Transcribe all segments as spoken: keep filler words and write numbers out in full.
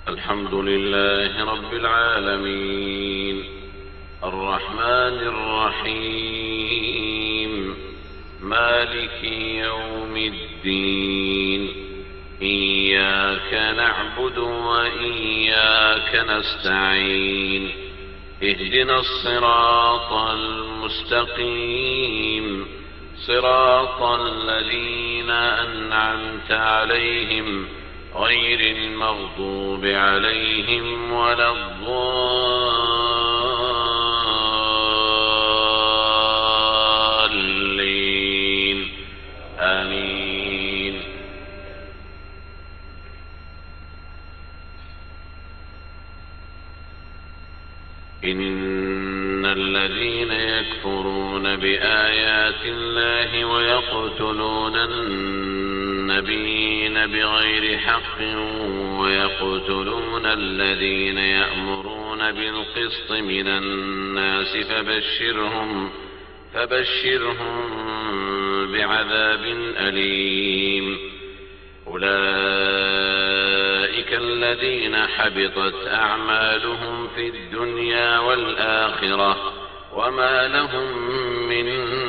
الحمد لله رب العالمين الرحمن الرحيم مالك يوم الدين إياك نعبد وإياك نستعين اهدنا الصراط المستقيم صراط الذين أنعمت عليهم غير المغضوب عليهم ولا الضالين آمين. إن الذين يكفرون بآيات الله ويقتلون النبيين بغير حق ويقتلون الذين يأمرون بالقسط من الناس فبشرهم فبشرهم بعذاب أليم. أولئك الذين حبطت أعمالهم في الدنيا والآخرة وما لهم من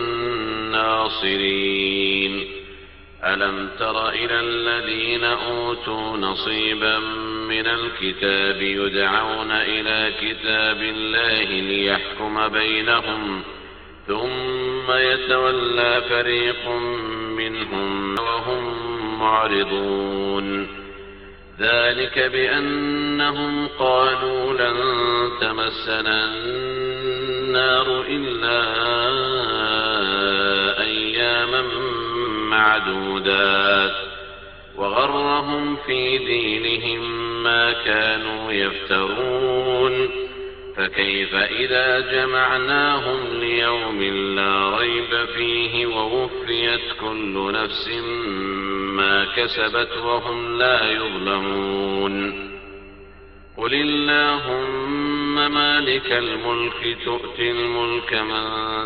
ناصرين. ألم تر إلى الذين أوتوا نصيبا من الكتاب يدعون إلى كتاب الله ليحكم بينهم ثم يتولى فريق منهم وهم معرضون. ذلك بأنهم قالوا لن تمسنا النار إلا أياما معدودات وغرهم في دينهم ما كانوا يفترون. فكيف إذا جمعناهم ليوم لا ريب فيه ووفيت كل نفس ما كسبت وهم لا يظلمون. قل اللهم مالك الملك تؤتي الملك من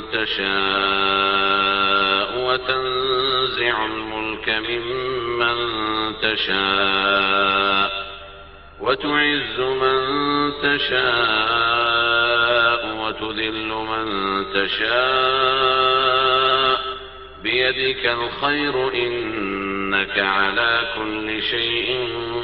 تشاء وتنزع الملك ممن تشاء وتعز من تشاء وتذل من تشاء بيدك الخير إنك على كل شيء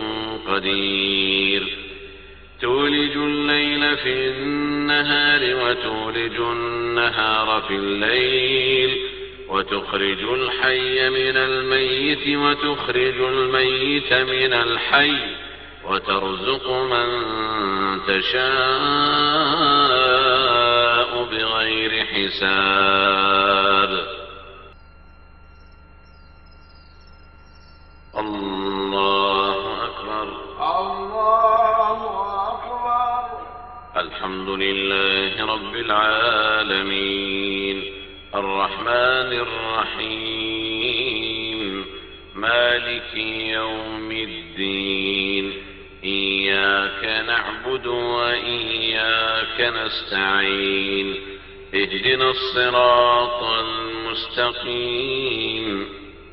قدير. تولج الليل في النهار وتولج النهار في الليل وتخرج الحي من الميت وتخرج الميت من الحي وترزق من تشاء بغير حساب. الله أكبر الله أكبر. الحمد لله رب العالمين الرحمن الرحيم مالك يوم الدين إياك نعبد وإياك نستعين اهدنا الصراط المستقيم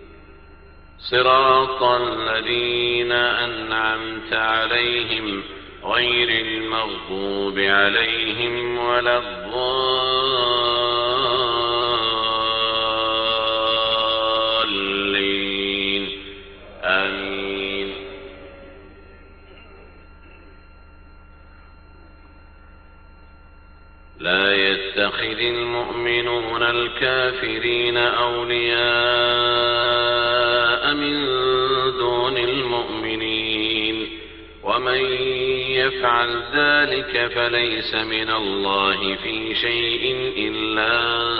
صراط الذين أنعمت عليهم غير المغضوب عليهم ولا الضالين آمين. لا يتخذ المؤمنون الكافرين أولياء من دون المؤمنين ومن يفعل ذلك فليس من الله في شيء إلا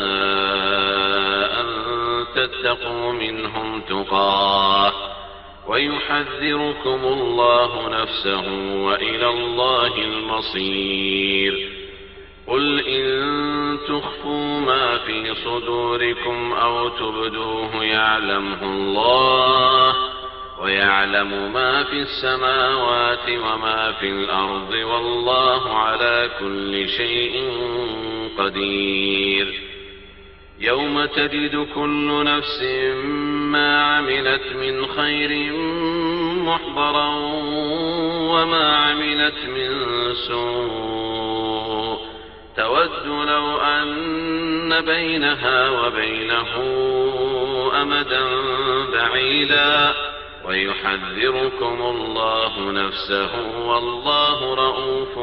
أن تتقوا منهم تقاه ويحذركم الله نفسه وإلى الله المصير. قل إن تخفوا ما في صدوركم أو تبدوه يعلمه الله ويعلم ما في السماوات وما في الأرض والله على كل شيء قدير. يوم تجد كل نفس ما عملت من خير محضرا وما عملت من سوء تود لو أن بينها وبينه أمدا بعيدا ويحذركم الله نفسه والله رءوف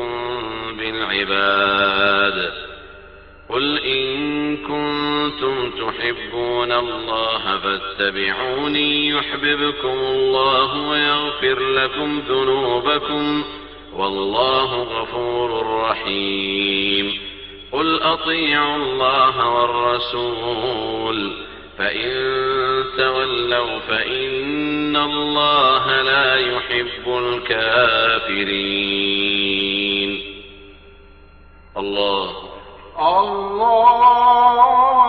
بالعباد. قل إن كنتم تحبون الله فاتبعوني يحببكم الله ويغفر لكم ذنوبكم والله غفور رحيم. قل أطيعوا الله والرسول فإن تولوا فإن الله لا يحب الكافرين. الله الله